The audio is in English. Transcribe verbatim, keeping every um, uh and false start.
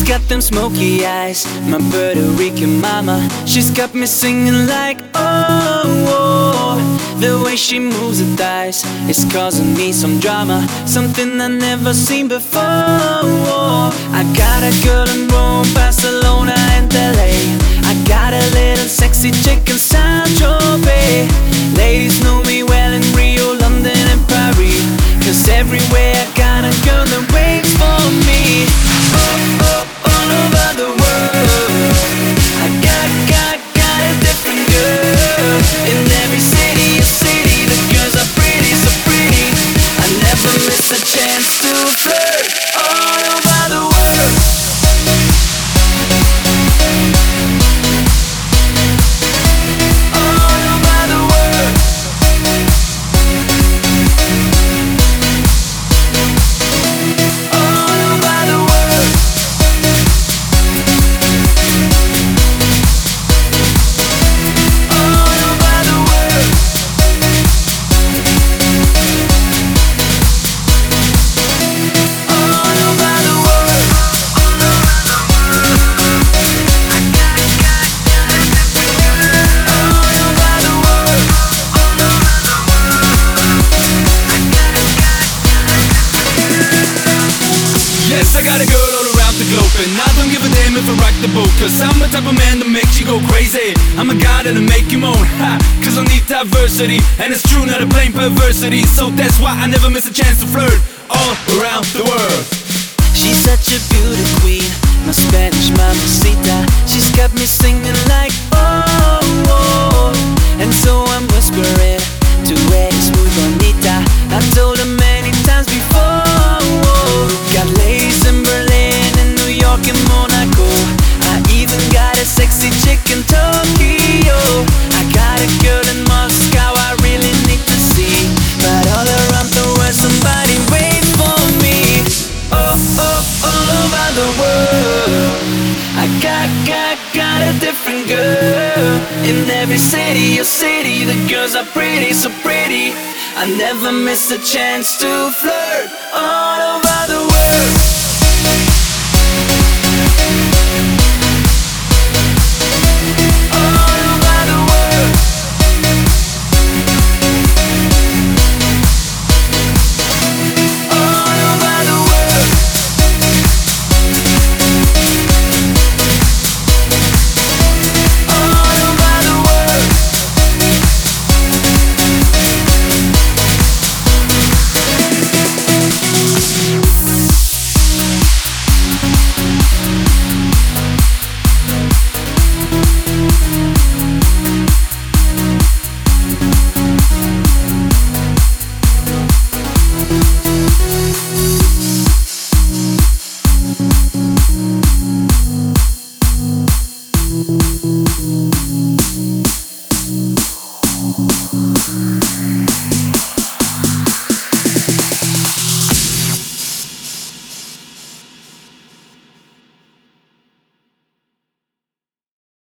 got them smoky eyes, my Puerto Rican mama. She's got me singing like, oh, oh. The way she moves her thighs is causing me some drama, something I've never seen before. I got a girl in Rome, Barcelona and L A. I got a little sexy chick in Saint-Tropez. Ladies know me well in Rio, London and Paris, 'cause everywhere I got a girl that waits for me. Oh, oh, all over the world, I got, got, got a different girl. In every city, a city, the girls are pretty, so pretty. I never miss a chance to flirt. All over the world. All over the world. All over the world. All over the world. All over the world. All over the world. I got, got, got a different girl. All over the world. All over the world. I got, got, got a different girl. Yes, I got a girl all around the globe, and I don't give a damn if I rock the boat, 'cause I'm the type of man that makes you go crazy. I'm a guy that'll make you moan, ha, 'cause I need diversity. And it's true, not a plain perversity, so that's why I never miss a chance to flirt all around the world. She's such a beauty queen, my Spanish mamacita. She's got me singing like, oh, oh. And so I'm whispering to her, smooth bonita. I told her many times before, oh. Got ladies in Berlin, in New York and Monaco. I even got a sexy chick in Tokyo. I got a girl in Moscow I really need to see, but all around the world somebody wait for me. Oh, oh, all over the world, I got, got, got a different girl. In every city, a city, the girls are pretty, so pretty. I never miss a chance to flirt all over the world.